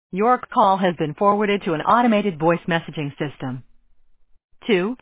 Your call has been forwarded to an automated voice messaging system. 2